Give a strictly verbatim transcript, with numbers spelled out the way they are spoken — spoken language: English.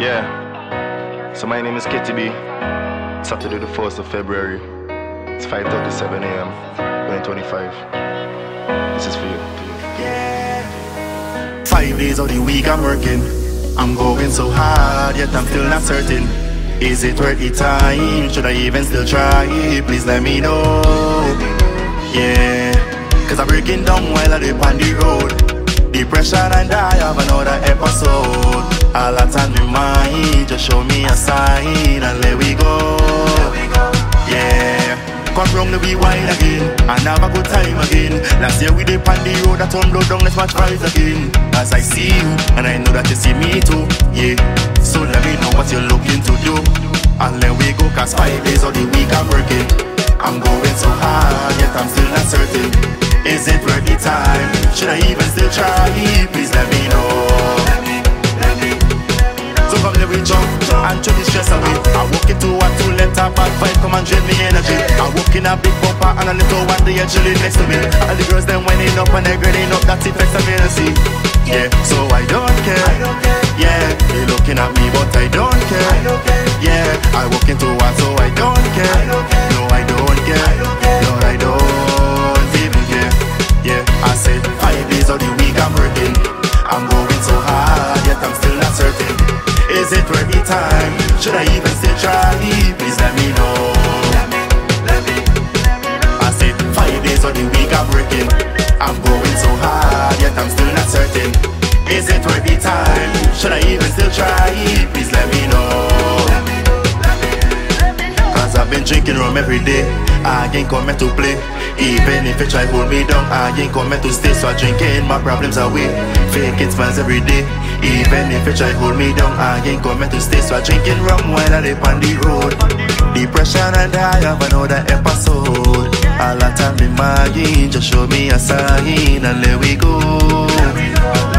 Yeah, so my name is Kitty B. Saturday the first of February. It's five thirty-seven a m twenty twenty-five. This is for you. For you. Yeah. Five days of the week I'm working. I'm going so hard, yet I'm still not certain. Is it worth the time? Should I even still try? Please let me know. Yeah, cause I'm breaking down while I dip on the road. Depression and I have another episode. All that's on my mind, just show me a sign and let we go. Yeah, come from the be wide again and have a good time again. Last year we dip on the road, that turn blood down, let's match vibes again. As I see you, and I know that you see me too. Yeah, so let me know what you're looking to do. And let we go, cause five days of the week I'm working. I'm going so hard, yet I'm still not certain. Is it worth the time? Should I even still try? Please let me know. So come let me jump and throw the stress away. I walk into a two-letter bad fight, come and drain me energy. I walk in a big bumper and a little one they are chilling next to me. All the girls them winding up and they're grading up, that's effects of energy. Yeah, so I don't care. Yeah, they looking at me but I don't care. Yeah, I walk into one so I don't care. No, I don't care. No, I don't even care. Yeah, I said five days of the week I'm working. I'm going so hard, yet I'm still not certain. Is it worth the time? Should I even still try? Please let me know. I said five days of the week I'm working. I'm going so hard, yet I'm still not certain. Is it worth the time? Should I even still try? Please let me know. Cause I've been drinking rum every day. I ain't coming to play. Even if you try hold me down, I ain't coming to stay. So I drinking my problems away. Faking smiles every day. Even if you try hold me down, I ain't coming to stay. So I drinking rum while I live on the road. Depression and I have another episode. All that time in my mind, just show me a sign and let we go.